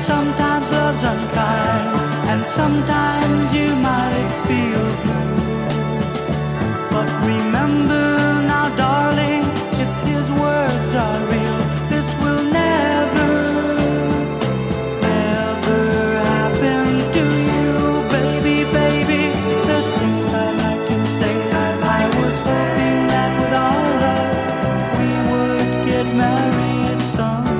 sometimes love's unkind, and sometimes you might feel blue. But remember now, darling, if his words are real, this will never, never happen to you. Baby, baby, there's things I'd like to say. I was hoping that with our love we would get married someday.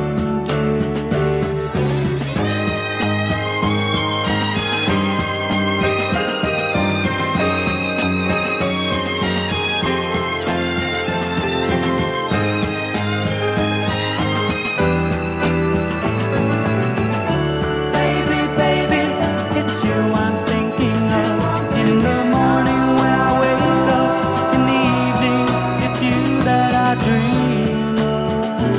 Baby, baby, it's you I'm thinking of. In the morning when I wake up, in the evening, it's you that I dream of.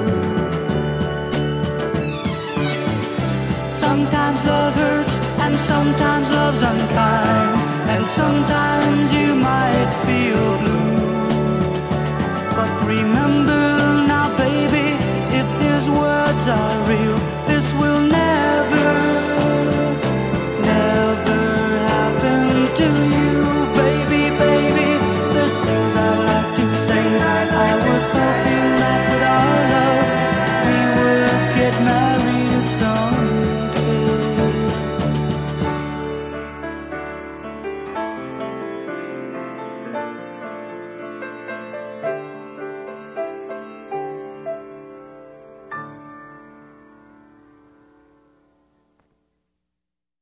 Sometimes love hurts, and sometimes love's unkind, and sometimes you might feel blue. But remember now, baby, if his words are real, this will never